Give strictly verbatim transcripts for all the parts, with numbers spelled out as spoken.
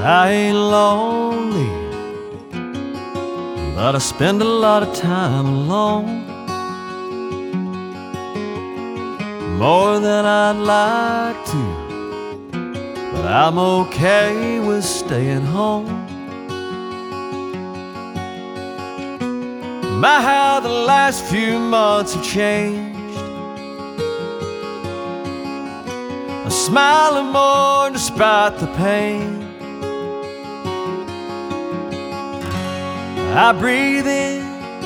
I ain't lonely, but I spend a lot of time alone, more than I'd like to, but I'm okay with staying home. My, how the last few months have changed. I'm smiling more despite the pain. I breathe in,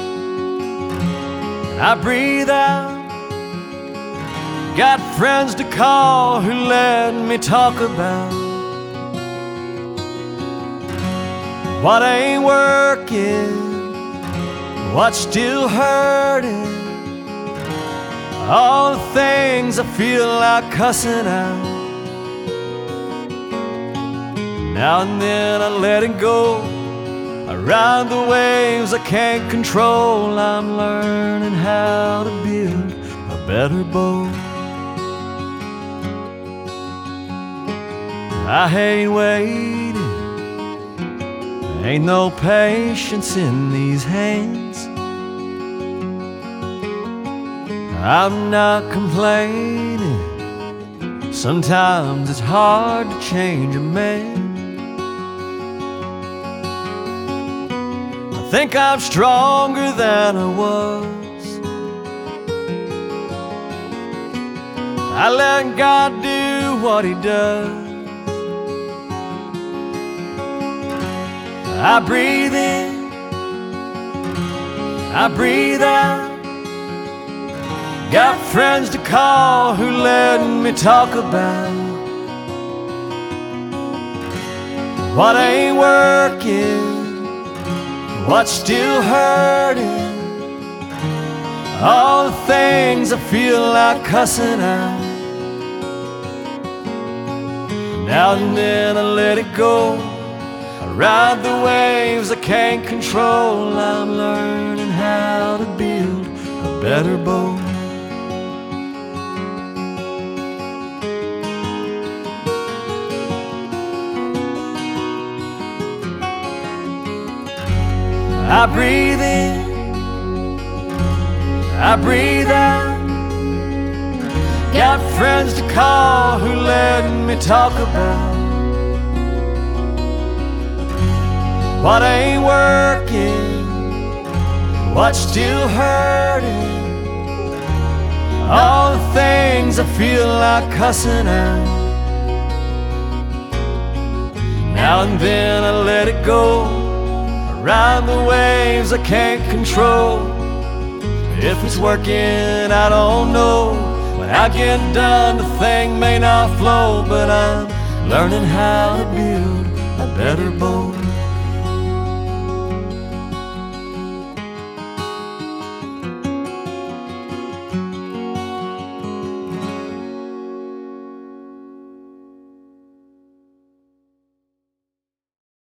I breathe out. Got friends to call who let me talk about what ain't working, what's still hurting, all the things I feel like cussing out. Now and then I let it go. I ride the waves I can't control. I'm learning how to build a better boat. I hate waiting, ain't no patience in these hands. I'm not complaining, sometimes it's hard to change a man. I think I'm stronger than I was. I let God do what He does. I breathe in, I breathe out. Got friends to call who let me talk about what ain't working, what's still hurting, all the things I feel like cussing out. Now and then I let it go. I ride the waves I can't control. I'm learning how to build a better boat. I breathe in, I breathe out. Got friends to call who let me talk about what ain't working, what's still hurting, all the things I feel like cussing out. Now and then I let it go. Ride the waves I can't control. If it's working, I don't know. When I get done, the thing may not flow, but I'm learning how to build a better boat.